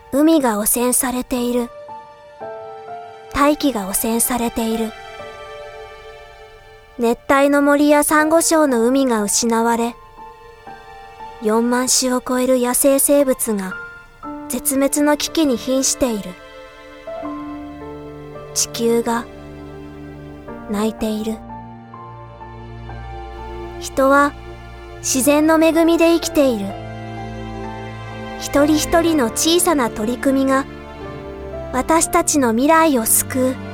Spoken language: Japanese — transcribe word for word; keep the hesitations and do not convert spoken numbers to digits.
海が汚染されている。大気が汚染されている。熱帯の森やサンゴ礁の海が失われ、よんまんしゅを超える野生生物が絶滅の危機に瀕している。地球が泣いている。人は自然の恵みで生きている。一人一人の小さな取り組みが私たちの未来を救う。